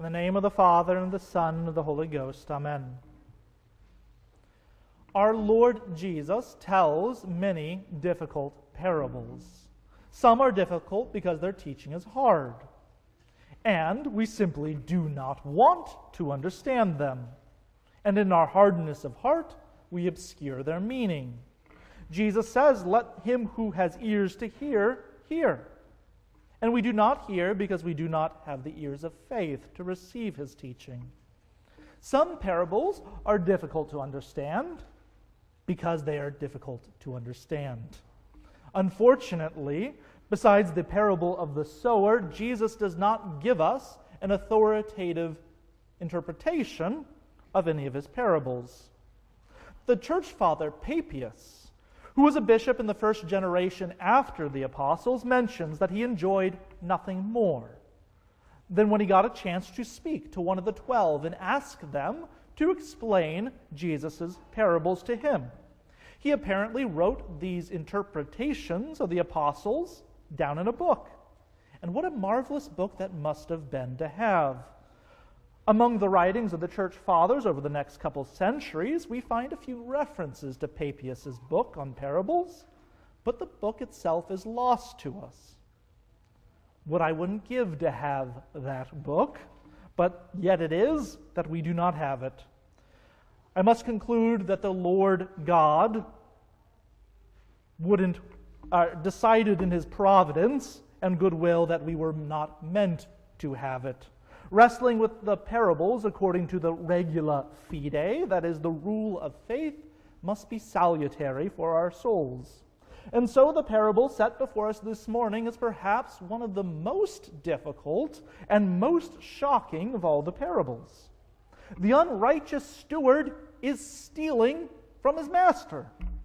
the name of the Father, and of the Son, and of the Holy Ghost. Amen. Our Lord Jesus tells many difficult parables. Some are difficult because their teaching is hard, and we simply do not want to understand them. And in our hardness of heart, we obscure their meaning. Jesus says, "Let him who has ears to hear, hear." And we do not hear because we do not have the ears of faith to receive his teaching. Some parables are difficult to understand because they are difficult to understand. Unfortunately, besides the parable of the sower, Jesus does not give us an authoritative interpretation of any of his parables. The church father Papias, who was a bishop in the first generation after the apostles, mentions that he enjoyed nothing more than when he got a chance to speak to one of the 12 and ask them to explain Jesus' parables to him. He apparently wrote these interpretations of the apostles down in a book. And what a marvelous book that must have been to have. Among the writings of the church fathers over the next couple centuries, we find a few references to Papias' book on parables, but the book itself is lost to us. What I wouldn't give to have that book, but yet it is that we do not have it. I must conclude that the Lord God decided in his providence and goodwill that we were not meant to have it. Wrestling with the parables according to the regula fide, that is, the rule of faith, must be salutary for our souls. And so the parable set before us this morning is perhaps one of the most difficult and most shocking of all the parables. The unrighteous steward is stealing from his master.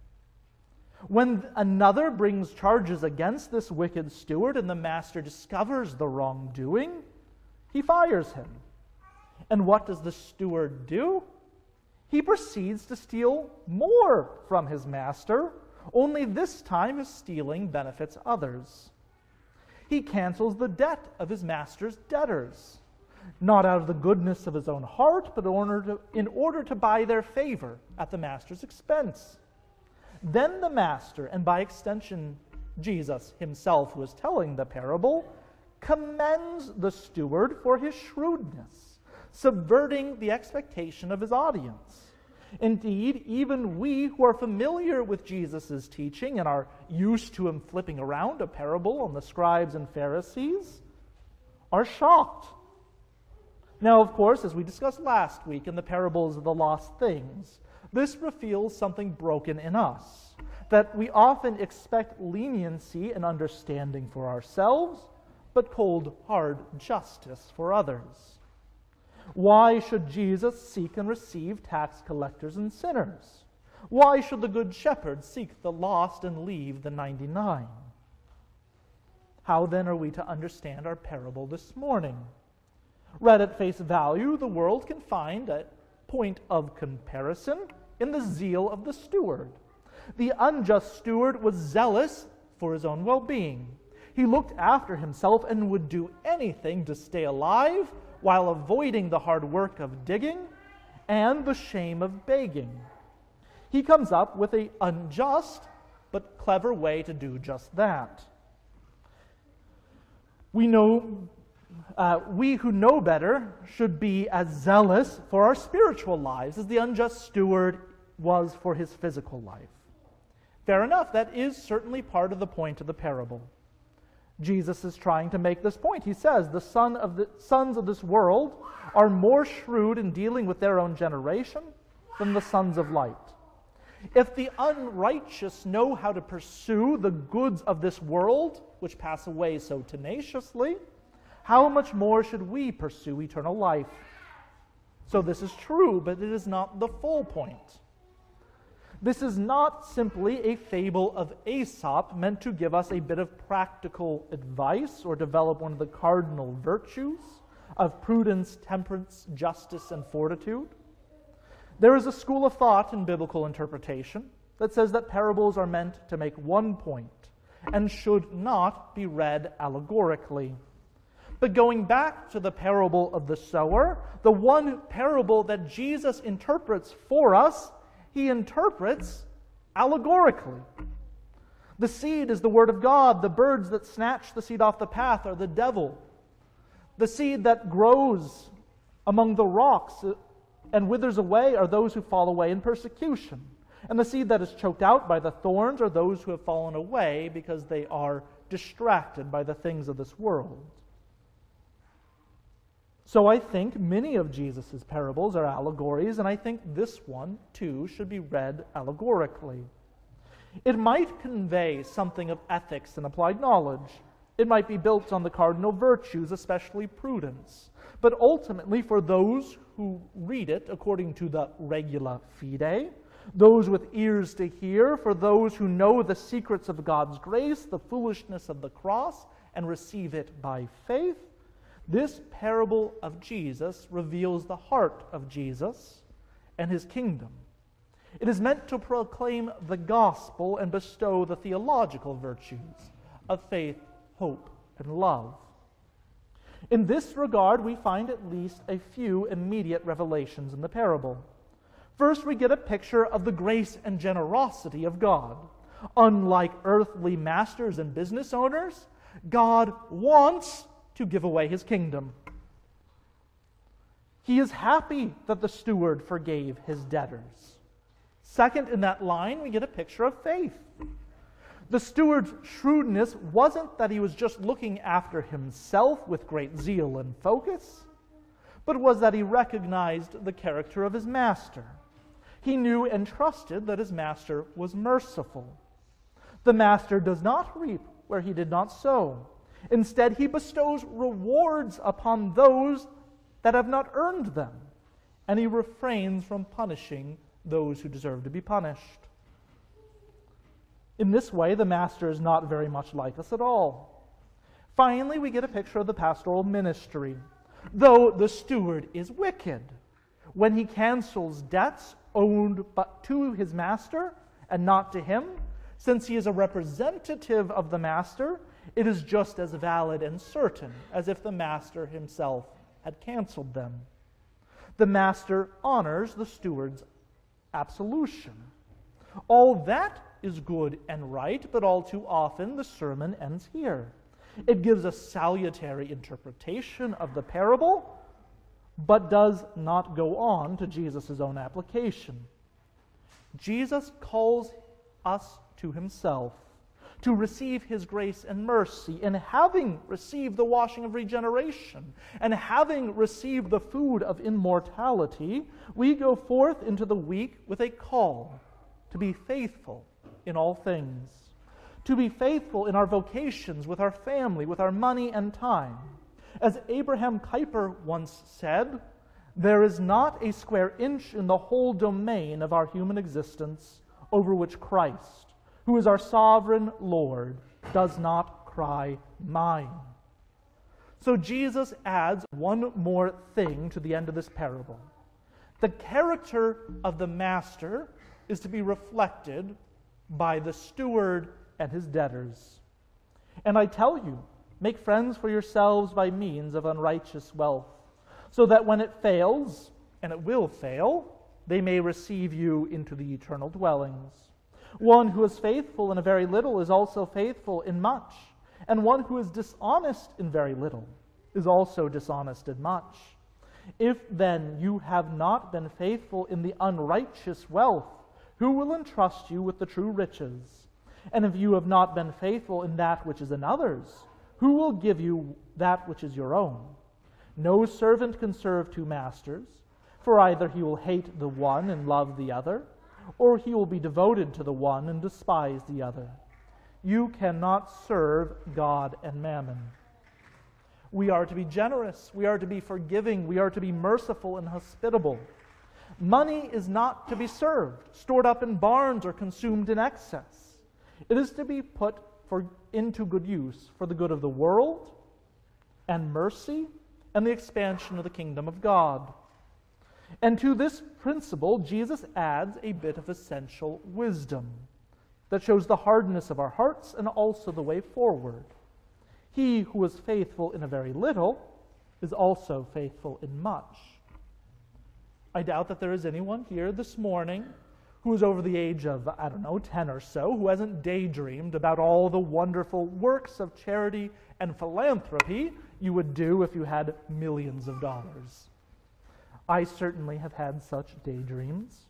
When another brings charges against this wicked steward and the master discovers the wrongdoing, he fires him. And what does the steward do? He proceeds to steal more from his master, only this time his stealing benefits others. He cancels the debt of his master's debtors, not out of the goodness of his own heart, but in order to buy their favor at the master's expense. Then the master, and by extension Jesus himself who is telling the parable, commends the steward for his shrewdness, subverting the expectation of his audience. Indeed, even we who are familiar with Jesus' teaching and are used to him flipping around a parable on the scribes and Pharisees are shocked. Now, of course, as we discussed last week in the parables of the lost things, this reveals something broken in us, that we often expect leniency and understanding for ourselves, but cold, hard justice for others. Why should Jesus seek and receive tax collectors and sinners? Why should the Good Shepherd seek the lost and leave the 99? How then are we to understand our parable this morning? Read at face value, the world can find a point of comparison in the zeal of the steward. The unjust steward was zealous for his own well-being. He looked after himself and would do anything to stay alive while avoiding the hard work of digging and the shame of begging. He comes up with an unjust but clever way to do just that. We who know better should be as zealous for our spiritual lives as the unjust steward was for his physical life. Fair enough, that is certainly part of the point of the parable. Jesus is trying to make this point. He says, the sons of this world are more shrewd in dealing with their own generation than the sons of light. If the unrighteous know how to pursue the goods of this world, which pass away so tenaciously, how much more should we pursue eternal life? So this is true, but it is not the full point. This is not simply a fable of Aesop meant to give us a bit of practical advice or develop one of the cardinal virtues of prudence, temperance, justice, and fortitude. There is a school of thought in biblical interpretation that says that parables are meant to make one point and should not be read allegorically. But going back to the parable of the sower, the one parable that Jesus interprets for us, he interprets allegorically. The seed is the word of God. The birds that snatch the seed off the path are the devil. The seed that grows among the rocks and withers away are those who fall away in persecution. And the seed that is choked out by the thorns are those who have fallen away because they are distracted by the things of this world. So I think many of Jesus' parables are allegories, and I think this one, too, should be read allegorically. It might convey something of ethics and applied knowledge. It might be built on the cardinal virtues, especially prudence. But ultimately, for those who read it according to the regula fide, those with ears to hear, for those who know the secrets of God's grace, the foolishness of the cross, and receive it by faith, this parable of Jesus reveals the heart of Jesus and his kingdom. It is meant to proclaim the gospel and bestow the theological virtues of faith, hope, and love. In this regard, we find at least a few immediate revelations in the parable. First, we get a picture of the grace and generosity of God. Unlike earthly masters and business owners, God wants to give away his kingdom. He is happy that the steward forgave his debtors. Second, in that line, we get a picture of faith. The steward's shrewdness wasn't that he was just looking after himself with great zeal and focus, but was that he recognized the character of his master. He knew and trusted that his master was merciful. The master does not reap where he did not sow. Instead, he bestows rewards upon those that have not earned them, and he refrains from punishing those who deserve to be punished. In this way, the master is not very much like us at all. Finally, we get a picture of the pastoral ministry. Though the steward is wicked, when he cancels debts owed but to his master and not to him, since he is a representative of the master, it is just as valid and certain as if the master himself had canceled them. The master honors the steward's absolution. All that is good and right, but all too often the sermon ends here. It gives a salutary interpretation of the parable, but does not go on to Jesus' own application. Jesus calls us to himself, to receive his grace and mercy, and having received the washing of regeneration, and having received the food of immortality, we go forth into the week with a call to be faithful in all things, to be faithful in our vocations, with our family, with our money and time. As Abraham Kuyper once said, there is not a square inch in the whole domain of our human existence over which Christ, who is our sovereign Lord, does not cry, mine. So Jesus adds one more thing to the end of this parable. The character of the master is to be reflected by the steward and his debtors. And I tell you, make friends for yourselves by means of unrighteous wealth, so that when it fails, and it will fail, they may receive you into the eternal dwellings. One who is faithful in a very little is also faithful in much, and one who is dishonest in very little is also dishonest in much. If then you have not been faithful in the unrighteous wealth, who will entrust you with the true riches? And if you have not been faithful in that which is another's, who will give you that which is your own? No servant can serve two masters, for either he will hate the one and love the other, or he will be devoted to the one and despise the other. You cannot serve God and mammon. We are to be generous, we are to be forgiving, we are to be merciful and hospitable. Money is not to be served, stored up in barns, or consumed in excess. It is to be put into good use for the good of the world and mercy and the expansion of the kingdom of God. And to this principle, Jesus adds a bit of essential wisdom that shows the hardness of our hearts and also the way forward. He who is faithful in a very little is also faithful in much. I doubt that there is anyone here this morning who is over the age of, 10 or so, who hasn't daydreamed about all the wonderful works of charity and philanthropy you would do if you had millions of dollars. I certainly have had such daydreams.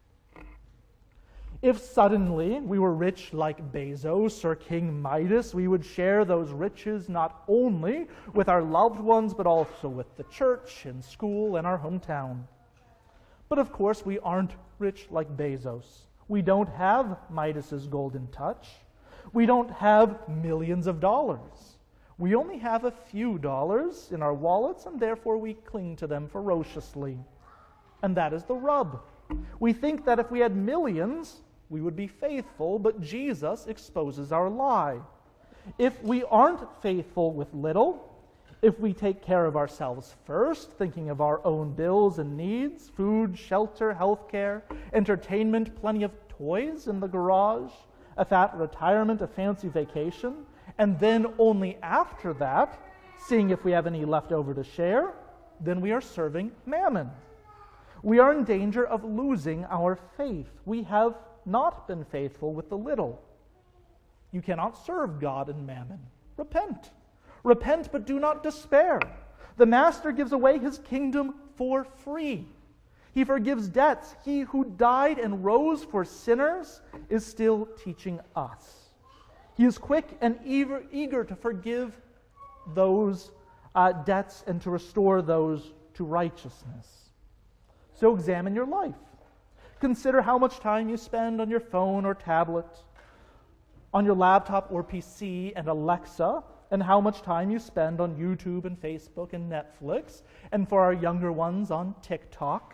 If suddenly we were rich like Bezos or King Midas, we would share those riches not only with our loved ones, but also with the church and school and our hometown. But of course, we aren't rich like Bezos. We don't have Midas's golden touch. We don't have millions of dollars. We only have a few dollars in our wallets, and therefore we cling to them ferociously. And that is the rub. We think that if we had millions, we would be faithful, but Jesus exposes our lie. If we aren't faithful with little, if we take care of ourselves first, thinking of our own bills and needs, food, shelter, health care, entertainment, plenty of toys in the garage, a fat retirement, a fancy vacation, and then only after that, seeing if we have any left over to share, then we are serving mammon. We are in danger of losing our faith. We have not been faithful with the little. You cannot serve God and mammon. Repent. Repent, but do not despair. The Master gives away his kingdom for free. He forgives debts. He who died and rose for sinners is still teaching us. He is quick and eager to forgive those debts and to restore those to righteousness. So examine your life. Consider how much time you spend on your phone or tablet, on your laptop or PC and Alexa, and how much time you spend on YouTube and Facebook and Netflix, and for our younger ones on TikTok.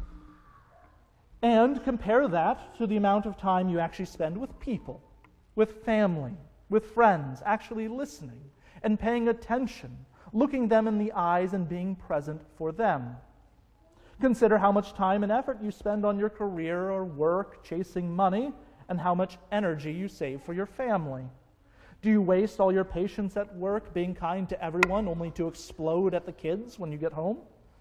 And compare that to the amount of time you actually spend with people, with family, with friends, actually listening and paying attention, looking them in the eyes and being present for them. Consider how much time and effort you spend on your career or work, chasing money, and how much energy you save for your family. Do you waste all your patience at work being kind to everyone only to explode at the kids when you get home?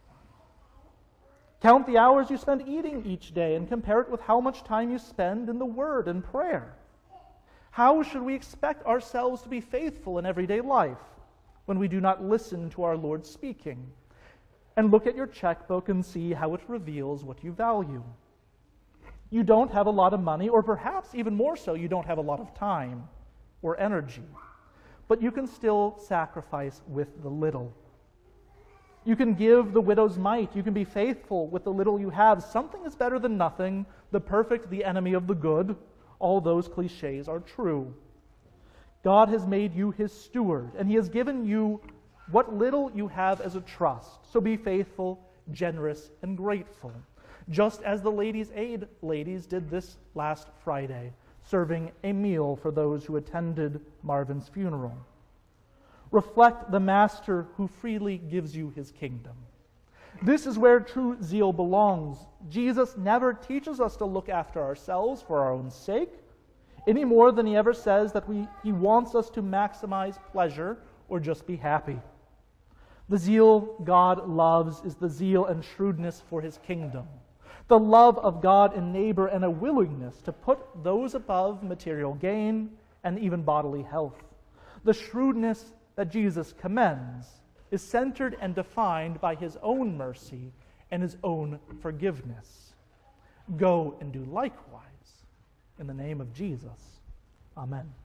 Count the hours you spend eating each day and compare it with how much time you spend in the Word and prayer. How should we expect ourselves to be faithful in everyday life when we do not listen to our Lord speaking? And look at your checkbook and see how it reveals what you value. You don't have a lot of money, or perhaps even more so, you don't have a lot of time or energy. But you can still sacrifice with the little. You can give the widow's mite. You can be faithful with the little you have. Something is better than nothing. The perfect, the enemy of the good. All those cliches are true. God has made you his steward, and he has given you what little you have as a trust. So be faithful, generous, and grateful. Just as the Ladies' Aid ladies did this last Friday, serving a meal for those who attended Marvin's funeral. Reflect the Master who freely gives you his kingdom. This is where true zeal belongs. Jesus never teaches us to look after ourselves for our own sake, any more than he ever says that he wants us to maximize pleasure or just be happy. The zeal God loves is the zeal and shrewdness for his kingdom, the love of God and neighbor, and a willingness to put those above material gain and even bodily health. The shrewdness that Jesus commends is centered and defined by his own mercy and his own forgiveness. Go and do likewise. In the name of Jesus, amen.